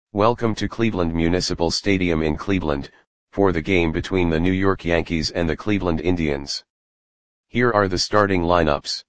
Welcome to Cleveland Municipal Stadium in Cleveland, for the game between the New York Yankees and the Cleveland Indians. Here are the starting lineups.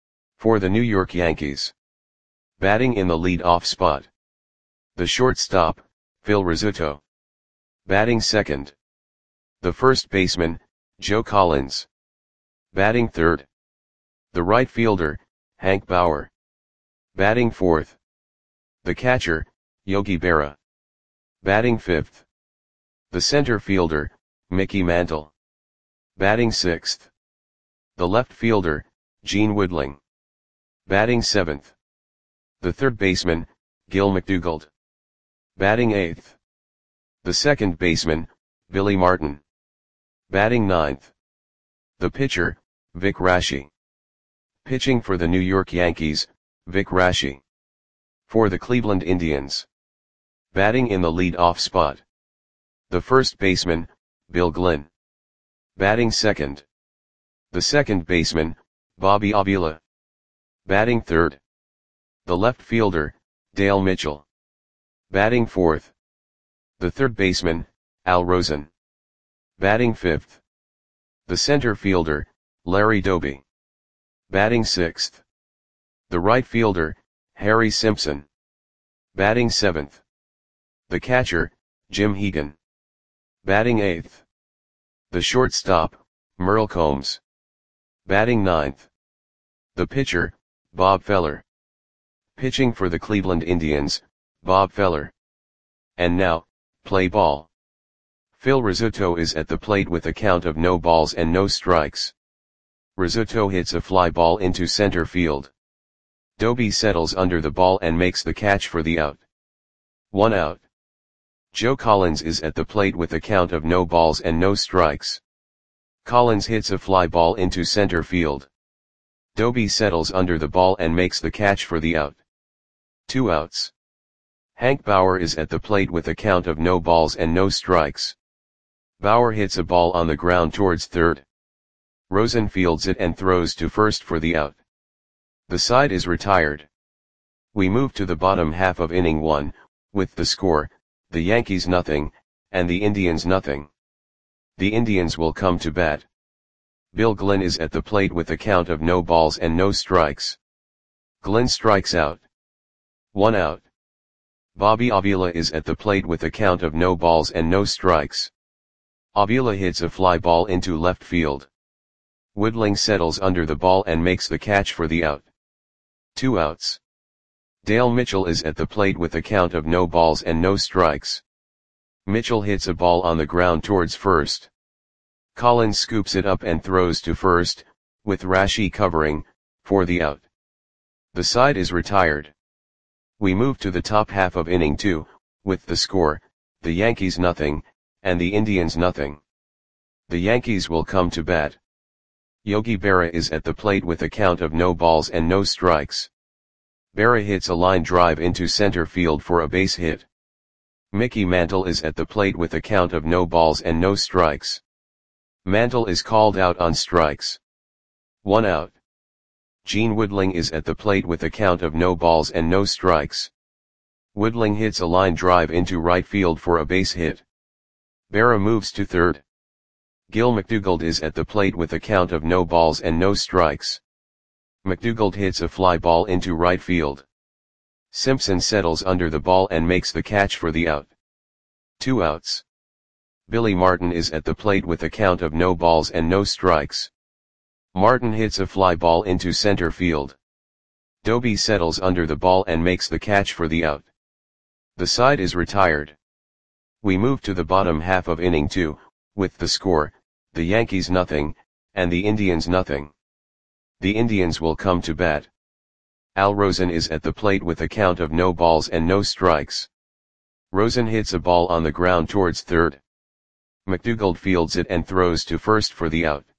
For the New York Yankees. Batting in the lead-off spot. The shortstop, Phil Rizzuto. Batting second. The first baseman, Joe Collins. Batting third. The right fielder, Hank Bauer. Batting fourth. The catcher, Yogi Berra. Batting fifth. The center fielder, Mickey Mantle. Batting sixth. The left fielder, Gene Woodling. Batting seventh. The third baseman, Gil McDougald. Batting eighth. The second baseman, Billy Martin. Batting ninth. The pitcher, Vic Raschi. Pitching for the New York Yankees, Vic Raschi. For the Cleveland Indians. Batting in the lead-off spot. The first baseman, Bill Glynn. Batting second. The second baseman, Bobby Avila. Batting third. The left fielder, Dale Mitchell. Batting fourth. The third baseman, Al Rosen. Batting fifth. The center fielder, Larry Doby. Batting sixth. The right fielder, Harry Simpson. Batting seventh. The catcher, Jim Hegan. Batting eighth. The shortstop, Merle Combs. Batting ninth. The pitcher, Bob Feller. Pitching for the Cleveland Indians, Bob Feller. And now, play ball. Phil Rizzuto is at the plate with a count of no balls and no strikes. Rizzuto hits a fly ball into center field. Doby settles under the ball and makes the catch for the out. 1 out. Joe Collins is at the plate with a count of no balls and no strikes. Collins hits a fly ball into center field. Doby settles under the ball and makes the catch for the out. 2 outs. Hank Bauer is at the plate with a count of no balls and no strikes. Bauer hits a ball on the ground towards third. Rosen fields it and throws to first for the out. The side is retired. We move to the bottom half of inning 1, with the score, the Yankees nothing, and the Indians nothing. The Indians will come to bat. Bill Glynn is at the plate with a count of no balls and no strikes. Glynn strikes out. 1 out. Bobby Avila is at the plate with a count of no balls and no strikes. Avila hits a fly ball into left field. Woodling settles under the ball and makes the catch for the out. 2 outs. Dale Mitchell is at the plate with a count of no balls and no strikes. Mitchell hits a ball on the ground towards first. Collins scoops it up and throws to first, with Raschi covering, for the out. The side is retired. We move to the top half of inning 2, with the score, the Yankees nothing, and the Indians nothing. The Yankees will come to bat. Yogi Berra is at the plate with a count of no balls and no strikes. Berra hits a line drive into center field for a base hit. Mickey Mantle is at the plate with a count of no balls and no strikes. Mantle is called out on strikes. 1 out. Gene Woodling is at the plate with a count of no balls and no strikes. Woodling hits a line drive into right field for a base hit. Berra moves to third. Gil McDougald is at the plate with a count of no balls and no strikes. McDougald hits a fly ball into right field. Simpson settles under the ball and makes the catch for the out. 2 outs. Billy Martin is at the plate with a count of no balls and no strikes. Martin hits a fly ball into center field. Doby settles under the ball and makes the catch for the out. The side is retired. We move to the bottom half of inning 2, with the score, the Yankees nothing, and the Indians nothing. The Indians will come to bat. Al Rosen is at the plate with a count of no balls and no strikes. Rosen hits a ball on the ground towards third. McDougald fields it and throws to first for the out.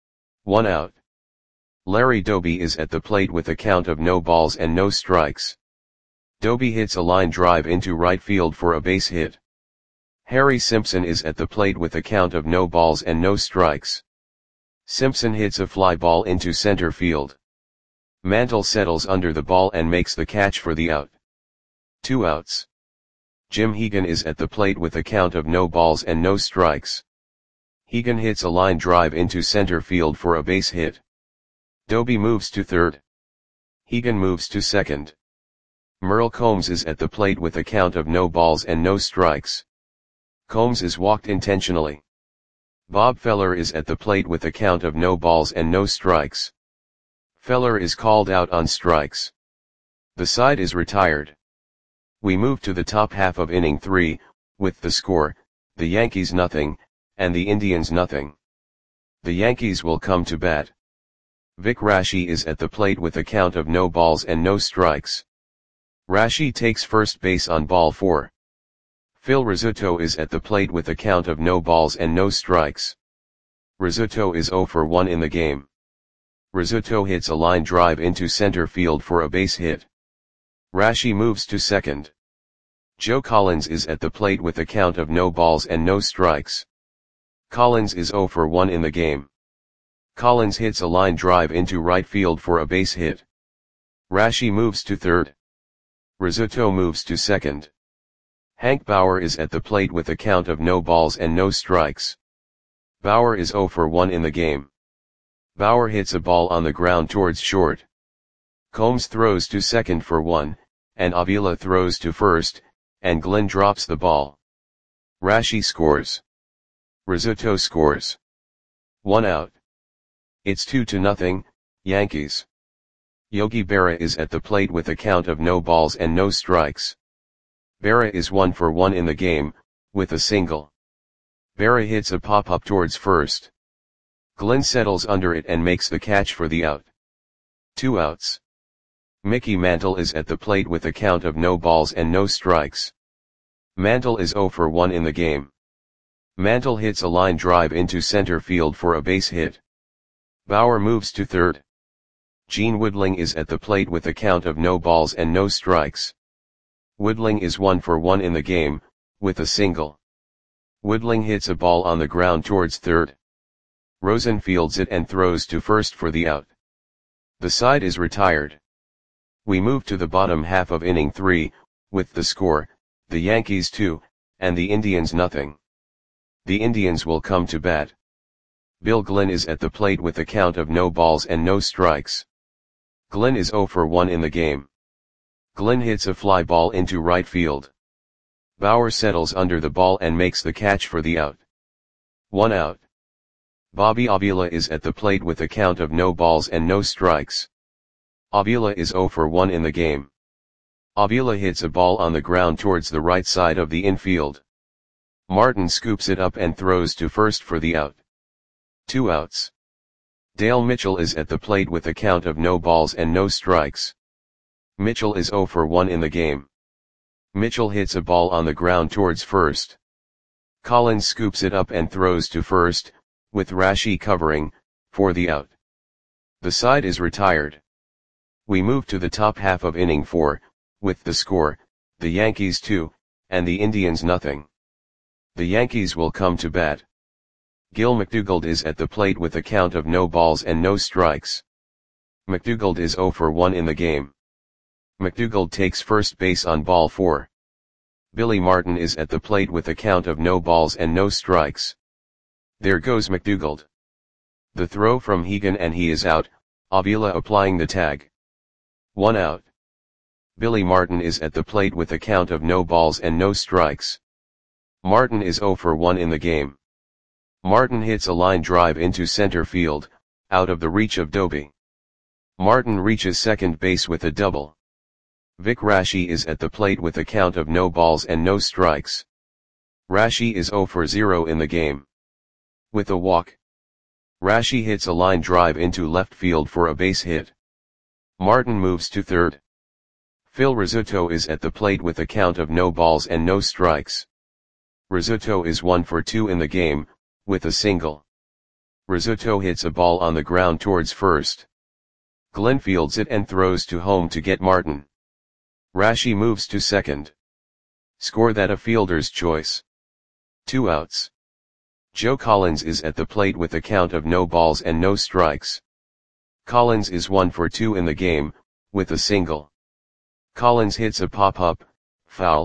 1 out. Larry Doby is at the plate with a count of no balls and no strikes. Doby hits a line drive into right field for a base hit. Harry Simpson is at the plate with a count of no balls and no strikes. Simpson hits a fly ball into center field. Mantle settles under the ball and makes the catch for the out. 2 outs. Jim Hegan is at the plate with a count of no balls and no strikes. Hegan hits a line drive into center field for a base hit. Doby moves to third. Hegan moves to second. Merle Combs is at the plate with a count of no balls and no strikes. Combs is walked intentionally. Bob Feller is at the plate with a count of no balls and no strikes. Feller is called out on strikes. The side is retired. We move to the top half of inning 3, with the score, the Yankees nothing, and the Indians nothing. The Yankees will come to bat. Vic Raschi is at the plate with a count of no balls and no strikes. Raschi takes first base on ball 4. Phil Rizzuto is at the plate with a count of no balls and no strikes. Rizzuto is 0 for 1 in the game. Rizzuto hits a line drive into center field for a base hit. Raschi moves to second. Joe Collins is at the plate with a count of no balls and no strikes. Collins is 0 for 1 in the game. Collins hits a line drive into right field for a base hit. Raschi moves to third. Rizzuto moves to second. Hank Bauer is at the plate with a count of no balls and no strikes. Bauer is 0 for 1 in the game. Bauer hits a ball on the ground towards short. Combs throws to second for 1, and Avila throws to first, and Glenn drops the ball. Raschi scores. Rizzuto scores. 1 out. It's 2-0, Yankees. Yogi Berra is at the plate with a count of no balls and no strikes. Berra is 1 for 1 in the game, with a single. Berra hits a pop-up towards first. Glenn settles under it and makes the catch for the out. 2 outs. Mickey Mantle is at the plate with a count of no balls and no strikes. Mantle is 0 for 1 in the game. Mantle hits a line drive into center field for a base hit. Bauer moves to third. Gene Woodling is at the plate with a count of no balls and no strikes. Woodling is 1 for 1 in the game, with a single. Woodling hits a ball on the ground towards third. Rosen fields it and throws to first for the out. The side is retired. We move to the bottom half of inning 3, with the score, the Yankees 2, and the Indians nothing. The Indians will come to bat. Bill Glenn is at the plate with a count of no balls and no strikes. Glenn is 0 for 1 in the game. Glenn hits a fly ball into right field. Bauer settles under the ball and makes the catch for the out. 1 out. Bobby Avila is at the plate with a count of no balls and no strikes. Avila is 0 for 1 in the game. Avila hits a ball on the ground towards the right side of the infield. Martin scoops it up and throws to first for the out. 2 outs. Dale Mitchell is at the plate with a count of no balls and no strikes. Mitchell is 0 for 1 in the game. Mitchell hits a ball on the ground towards first. Collins scoops it up and throws to first, with Raschi covering, for the out. The side is retired. We move to the top half of inning 4, with the score, the Yankees 2, and the Indians nothing. The Yankees will come to bat. Gil McDougald is at the plate with a count of no balls and no strikes. McDougald is 0 for 1 in the game. McDougald takes first base on ball 4. Billy Martin is at the plate with a count of no balls and no strikes. There goes McDougald. The throw from Hegan and he is out, Avila applying the tag. 1 out. Billy Martin is at the plate with a count of no balls and no strikes. Martin is 0 for 1 in the game. Martin hits a line drive into center field, out of the reach of Doby. Martin reaches second base with a double. Vic Raschi is at the plate with a count of no balls and no strikes. Raschi is 0 for 0 in the game. With a walk. Raschi hits a line drive into left field for a base hit. Martin moves to third. Phil Rizzuto is at the plate with a count of no balls and no strikes. Rizzuto is 1 for 2 in the game, with a single. Rizzuto hits a ball on the ground towards first. Glenn fields it and throws to home to get Martin. Raschi moves to second. Score that a fielder's choice. 2 outs. Joe Collins is at the plate with a count of no balls and no strikes. Collins is 1 for 2 in the game, with a single. Collins hits a pop-up, foul,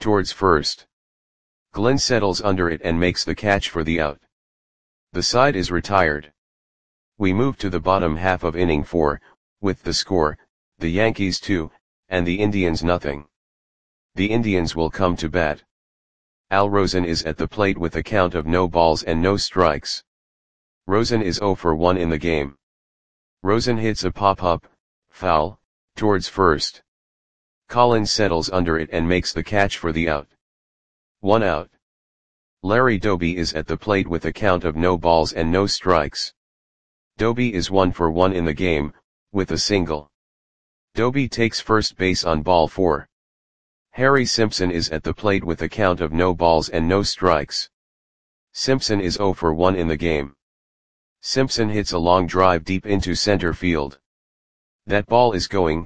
towards first. Glenn settles under it and makes the catch for the out. The side is retired. We move to the bottom half of inning 4, with the score, the Yankees 2, and the Indians nothing. The Indians will come to bat. Al Rosen is at the plate with a count of no balls and no strikes. Rosen is 0 for 1 in the game. Rosen hits a pop-up, foul, towards first. Collins settles under it and makes the catch for the out. 1 out. Larry Doby is at the plate with a count of no balls and no strikes. Doby is 1 for 1 in the game, with a single. Doby takes first base on ball 4. Harry Simpson is at the plate with a count of no balls and no strikes. Simpson is 0 for 1 in the game. Simpson hits a long drive deep into center field. That ball is gone.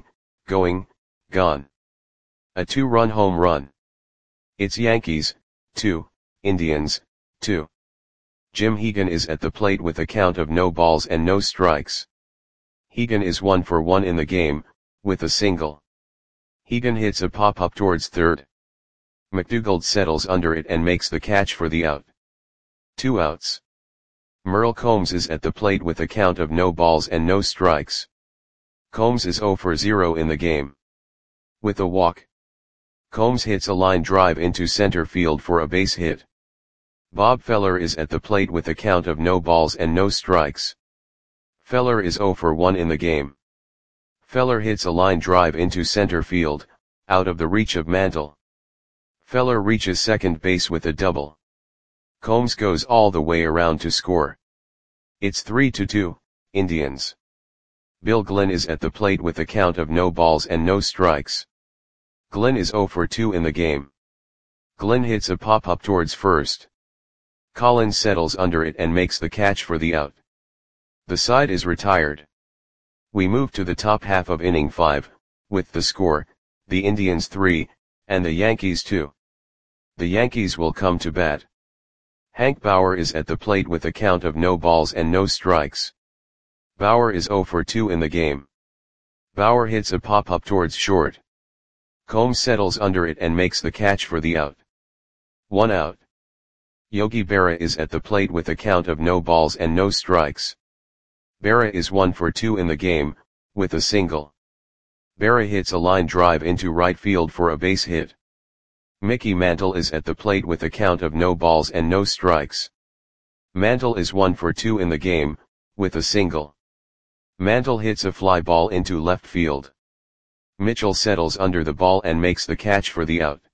A 2-run home run. It's Yankees, 2, Indians, 2. Jim Hegan is at the plate with a count of no balls and no strikes. Hegan is 1 for 1 in the game, with a single. Hegan hits a pop-up towards third. McDougald settles under it and makes the catch for the out. 2 outs. Merle Combs is at the plate with a count of no balls and no strikes. Combs is 0 for 0 in the game. With a walk. Combs hits a line drive into center field for a base hit. Bob Feller is at the plate with a count of no balls and no strikes. Feller is 0 for 1 in the game. Feller hits a line drive into center field, out of the reach of Mantle. Feller reaches second base with a double. Combs goes all the way around to score. It's 3-2, Indians. Bill Glenn is at the plate with a count of no balls and no strikes. Glenn is 0 for 2 in the game. Glenn hits a pop-up towards first. Collins settles under it and makes the catch for the out. The side is retired. We move to the top half of inning 5, with the score, the Indians 3, and the Yankees 2. The Yankees will come to bat. Hank Bauer is at the plate with a count of no balls and no strikes. Bauer is 0 for 2 in the game. Bauer hits a pop-up towards short. Combs settles under it and makes the catch for the out. 1 out. Yogi Berra is at the plate with a count of no balls and no strikes. Berra is 1 for 2 in the game, with a single. Berra hits a line drive into right field for a base hit. Mickey Mantle is at the plate with a count of no balls and no strikes. Mantle is 1 for 2 in the game, with a single. Mantle hits a fly ball into left field. Mitchell settles under the ball and makes the catch for the out.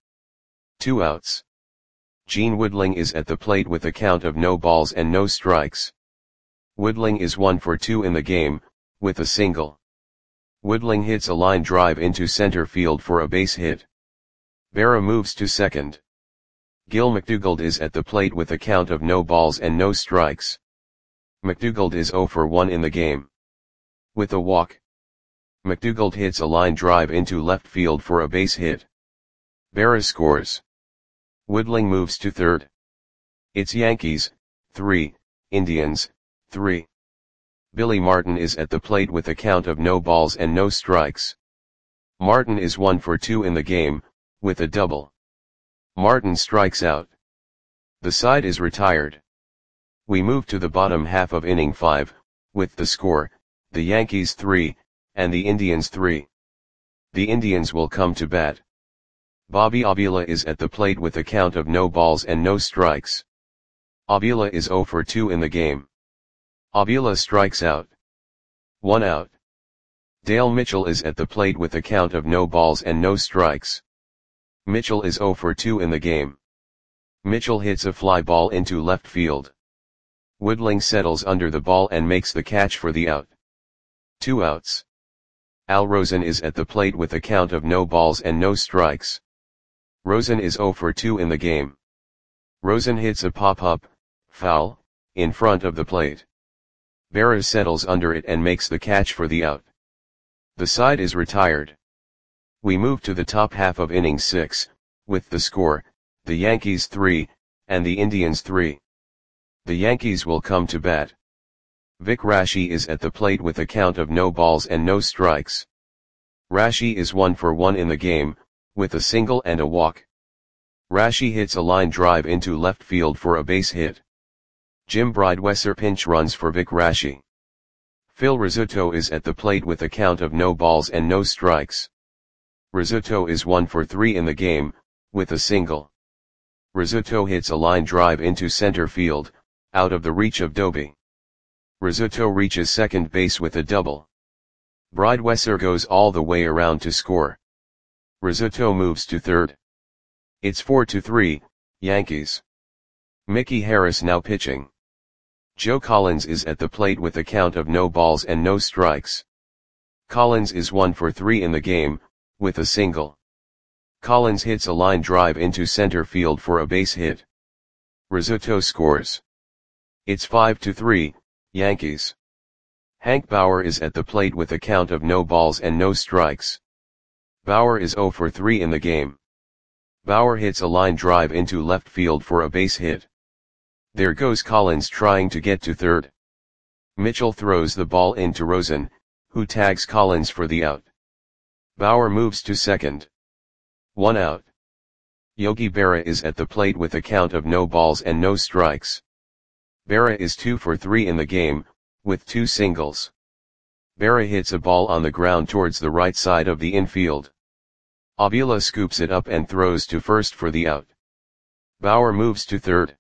2 outs. Gene Woodling is at the plate with a count of no balls and no strikes. Woodling is 1 for 2 in the game, with a single. Woodling hits a line drive into center field for a base hit. Berra moves to second. Gil McDougald is at the plate with a count of no balls and no strikes. McDougald is 0 for 1 in the game. With a walk. McDougald hits a line drive into left field for a base hit. Berra scores. Woodling moves to third. It's Yankees, 3, Indians, 3. Billy Martin is at the plate with a count of no balls and no strikes. Martin is 1 for 2 in the game, with a double. Martin strikes out. The side is retired. We move to the bottom half of inning 5, with the score, the Yankees 3, and the Indians 3. The Indians will come to bat. Bobby Avila is at the plate with a count of no balls and no strikes. Avila is 0 for 2 in the game. Avila strikes out. 1 out. Dale Mitchell is at the plate with a count of no balls and no strikes. Mitchell is 0 for 2 in the game. Mitchell hits a fly ball into left field. Woodling settles under the ball and makes the catch for the out. 2 outs. Al Rosen is at the plate with a count of no balls and no strikes. Rosen is 0 for 2 in the game. Rosen hits a pop-up, foul, in front of the plate. Berra settles under it and makes the catch for the out. The side is retired. We move to the top half of inning 6, with the score, the Yankees 3, and the Indians 3. The Yankees will come to bat. Vic Raschi is at the plate with a count of no balls and no strikes. Raschi is 1 for 1 in the game, with a single and a walk. Rashi hits a line drive into left field for a base hit. Jim Bridewesser pinch runs for Vic Rashi. Phil Rizzuto is at the plate with a count of no balls and no strikes. Rizzuto is 1 for 3 in the game, with a single. Rizzuto hits a line drive into center field, out of the reach of Doby. Rizzuto reaches second base with a double. Bridewesser goes all the way around to score. Rizzuto moves to third. It's 4-3, Yankees. Mickey Harris now pitching. Joe Collins is at the plate with a count of no balls and no strikes. Collins is 1 for 3 in the game, with a single. Collins hits a line drive into center field for a base hit. Rizzuto scores. It's 5-3, Yankees. Hank Bauer is at the plate with a count of no balls and no strikes. Bauer is 0 for 3 in the game. Bauer hits a line drive into left field for a base hit. There goes Collins trying to get to third. Mitchell throws the ball into Rosen, who tags Collins for the out. Bauer moves to second. 1 out. Yogi Berra is at the plate with a count of no balls and no strikes. Berra is 2 for 3 in the game, with 2 singles. Berra hits a ball on the ground towards the right side of the infield. Avila scoops it up and throws to first for the out. Bauer moves to third.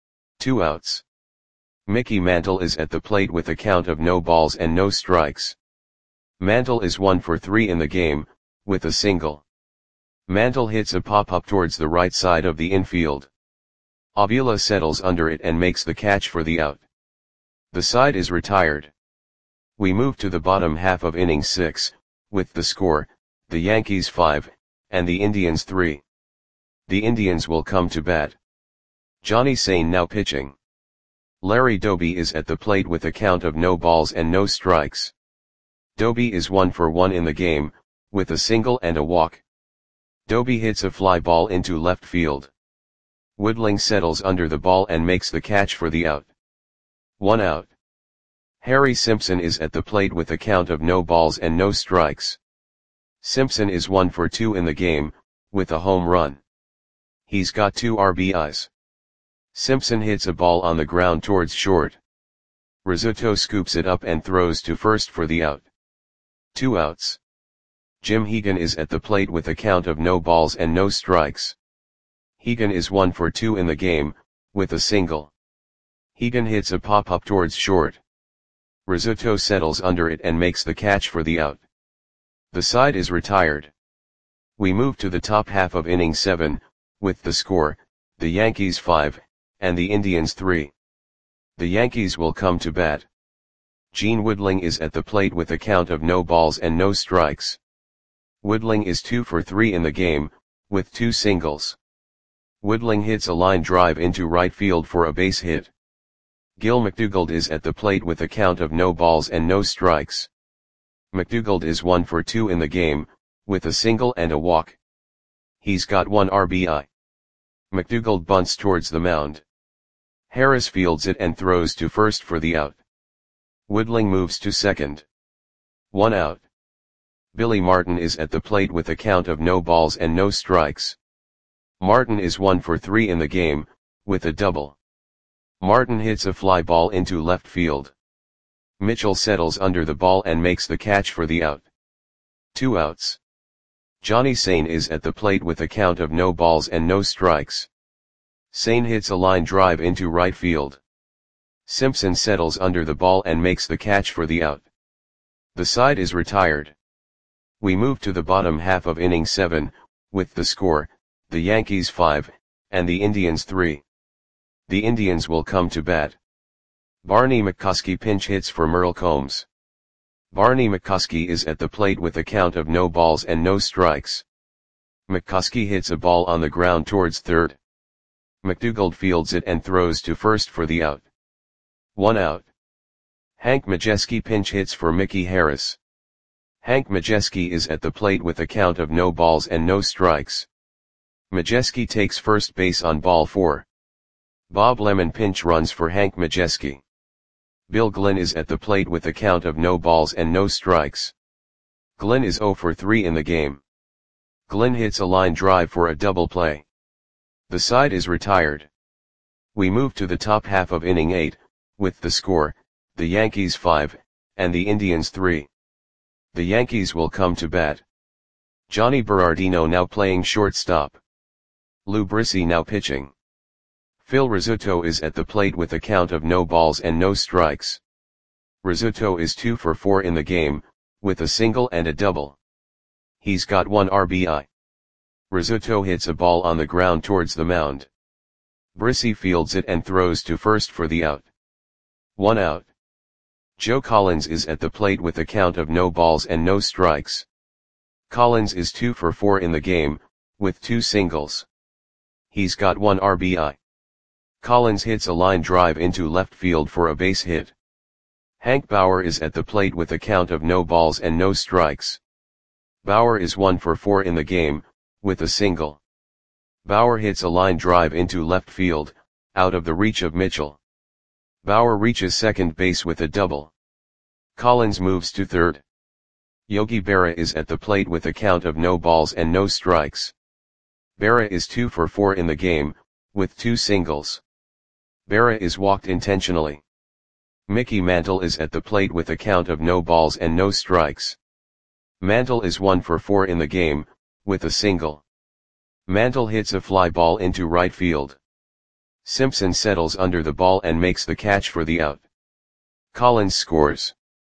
2 outs. Mickey Mantle is at the plate with a count of no balls and no strikes. Mantle is 1 for 3 in the game, with a single. Mantle hits a pop-up towards the right side of the infield. Avila settles under it and makes the catch for the out. The side is retired. We move to the bottom half of inning 6, with the score, the Yankees 5, and the Indians 3. The Indians will come to bat. Johnny Sain now pitching. Larry Doby is at the plate with a count of no balls and no strikes. Doby is 1 for 1 in the game, with a single and a walk. Doby hits a fly ball into left field. Woodling settles under the ball and makes the catch for the out. 1 out. Harry Simpson is at the plate with a count of no balls and no strikes. Simpson is 1 for 2 in the game, with a home run. He's got 2 RBIs. Simpson hits a ball on the ground towards short. Rizzuto scoops it up and throws to first for the out. 2 outs. Jim Hegan is at the plate with a count of no balls and no strikes. Hegan is 1 for 2 in the game, with a single. Hegan hits a pop-up towards short. Rizzuto settles under it and makes the catch for the out. The side is retired. We move to the top half of inning 7, with the score, the Yankees 5, and the Indians 3. The Yankees will come to bat. Gene Woodling is at the plate with a count of no balls and no strikes. Woodling is 2 for 3 in the game, with 2 singles. Woodling hits a line drive into right field for a base hit. Gil McDougald is at the plate with a count of no balls and no strikes. McDougald is 1 for 2 in the game, with a single and a walk. He's got 1 RBI. McDougald bunts towards the mound. Harris fields it and throws to first for the out. Woodling moves to second. 1 out. Billy Martin is at the plate with a count of no balls and no strikes. Martin is 1 for 3 in the game, with a double. Martin hits a fly ball into left field. Mitchell settles under the ball and makes the catch for the out. 2 outs. Johnny Sain is at the plate with a count of no balls and no strikes. Sain hits a line drive into right field. Simpson settles under the ball and makes the catch for the out. The side is retired. We move to the bottom half of inning 7, with the score, the Yankees 5, and the Indians 3. The Indians will come to bat. Barney McCoskey pinch hits for Merle Combs. Barney McCoskey is at the plate with a count of no balls and no strikes. McCoskey hits a ball on the ground towards third. McDougald fields it and throws to first for the out. 1 out. Hank Majeski pinch hits for Mickey Harris. Hank Majeski is at the plate with a count of no balls and no strikes. Majeski takes first base on ball 4. Bob Lemon pinch runs for Hank Majeski. Bill Glynn is at the plate with a count of no balls and no strikes. Glynn is 0 for 3 in the game. Glynn hits a line drive for a double play. The side is retired. We move to the top half of inning 8, with the score, the Yankees 5, and the Indians 3. The Yankees will come to bat. Johnny Berardino now playing shortstop. Lou Brissy now pitching. Phil Rizzuto is at the plate with a count of no balls and no strikes. Rizzuto is 2 for 4 in the game, with a single and a double. He's got 1 RBI. Rizzuto hits a ball on the ground towards the mound. Brissy fields it and throws to first for the out. 1 out. Joe Collins is at the plate with a count of no balls and no strikes. Collins is 2 for 4 in the game, with 2 singles. He's got 1 RBI. Collins hits a line drive into left field for a base hit. Hank Bauer is at the plate with a count of no balls and no strikes. Bauer is 1 for 4 in the game, with a single. Bauer hits a line drive into left field, out of the reach of Mitchell. Bauer reaches second base with a double. Collins moves to third. Yogi Berra is at the plate with a count of no balls and no strikes. Berra is 2 for 4 in the game, with 2 singles. Berra is walked intentionally. Mickey Mantle is at the plate with a count of no balls and no strikes. Mantle is 1 for 4 in the game, with a single. Mantle hits a fly ball into right field. Simpson settles under the ball and makes the catch for the out. Collins scores.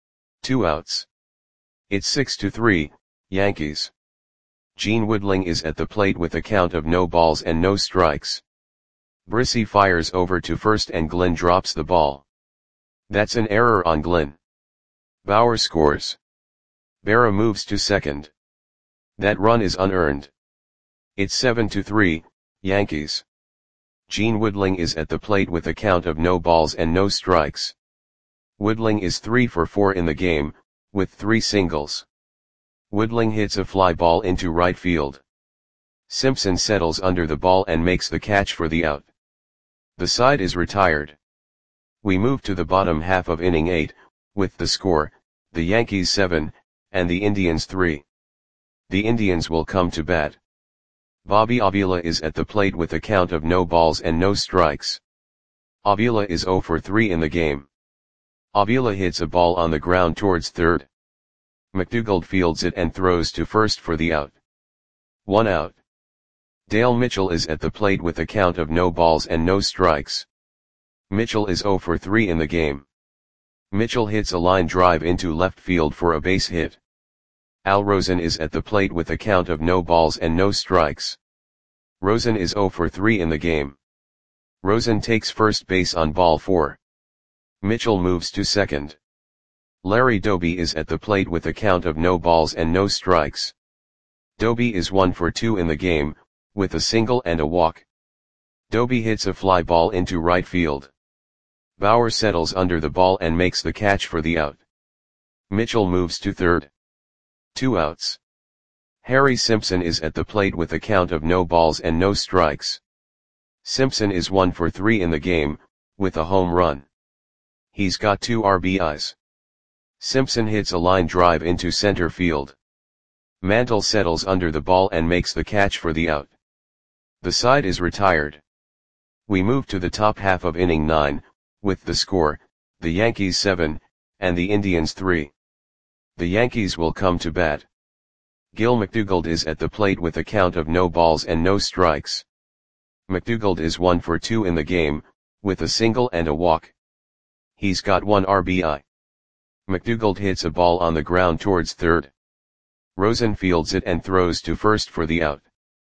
2 outs. It's 6-3, Yankees. Gene Woodling is at the plate with a count of no balls and no strikes. Brissy fires over to first and Glenn drops the ball. That's an error on Glenn. Bauer scores. Berra moves to second. That run is unearned. It's 7-3, Yankees. Gene Woodling is at the plate with a count of no balls and no strikes. Woodling is 3 for 4 in the game, with 3 singles. Woodling hits a fly ball into right field. Simpson settles under the ball and makes the catch for the out. The side is retired. We move to the bottom half of inning 8, with the score, the Yankees 7, and the Indians 3. The Indians will come to bat. Bobby Avila is at the plate with a count of no balls and no strikes. Avila is 0 for 3 in the game. Avila hits a ball on the ground towards third. McDougald fields it and throws to first for the out. 1 out. Dale Mitchell is at the plate with a count of no balls and no strikes. Mitchell is 0 for 3 in the game. Mitchell hits a line drive into left field for a base hit. Al Rosen is at the plate with a count of no balls and no strikes. Rosen is 0 for 3 in the game. Rosen takes first base on ball 4. Mitchell moves to second. Larry Doby is at the plate with a count of no balls and no strikes. Doby is 1 for 2 in the game, with a single and a walk. Doby hits a fly ball into right field. Bauer settles under the ball and makes the catch for the out. Mitchell moves to third. 2 outs. Harry Simpson is at the plate with a count of no balls and no strikes. Simpson is 1 for 3 in the game, with a home run. He's got 2 RBIs. Simpson hits a line drive into center field. Mantle settles under the ball and makes the catch for the out. The side is retired. We move to the top half of inning 9, with the score, the Yankees 7, and the Indians 3. The Yankees will come to bat. Gil McDougald is at the plate with a count of no balls and no strikes. McDougald is 1 for 2 in the game, with a single and a walk. He's got 1 RBI. McDougald hits a ball on the ground towards third. Rosen fields it and throws to first for the out.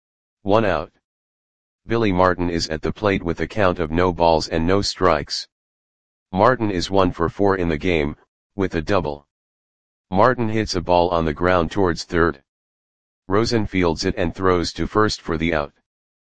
1 out. Billy Martin is at the plate with a count of no balls and no strikes. Martin is 1 for 4 in the game, with a double. Martin hits a ball on the ground towards third. Rosen fields it and throws to first for the out.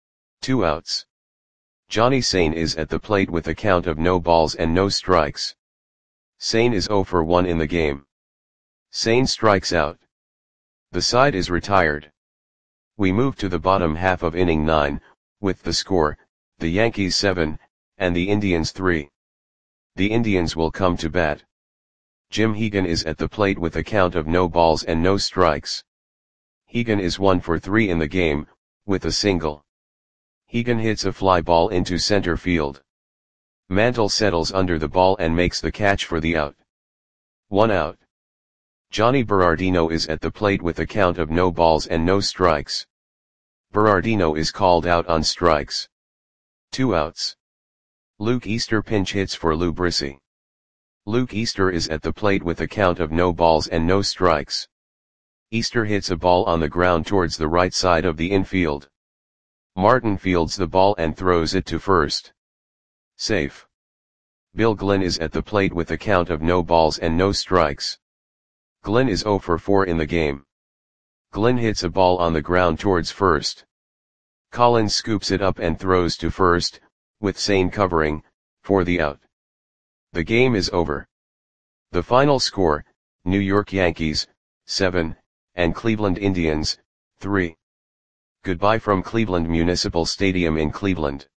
2 outs. Johnny Sain is at the plate with a count of no balls and no strikes. Sain is 0 for 1 in the game. Sain strikes out. The side is retired. We move to the bottom half of inning 9, with the score, the Yankees 7, and the Indians 3. The Indians will come to bat. Jim Hegan is at the plate with a count of no balls and no strikes. Hegan is 1 for 3 in the game, with a single. Hegan hits a fly ball into center field. Mantle settles under the ball and makes the catch for the out. 1 out. Johnny Berardino is at the plate with a count of no balls and no strikes. Berardino is called out on strikes. 2 outs. Luke Easter pinch hits for Lou Brissy. Luke Easter is at the plate with a count of no balls and no strikes. Easter hits a ball on the ground towards the right side of the infield. Martin fields the ball and throws it to first. Safe. Bill Glynn is at the plate with a count of no balls and no strikes. Glynn is 0 for 4 in the game. Glynn hits a ball on the ground towards first. Collins scoops it up and throws to first, with Sane covering, for the out. The game is over. The final score, New York Yankees, 7, and Cleveland Indians, 3. Goodbye from Cleveland Municipal Stadium in Cleveland.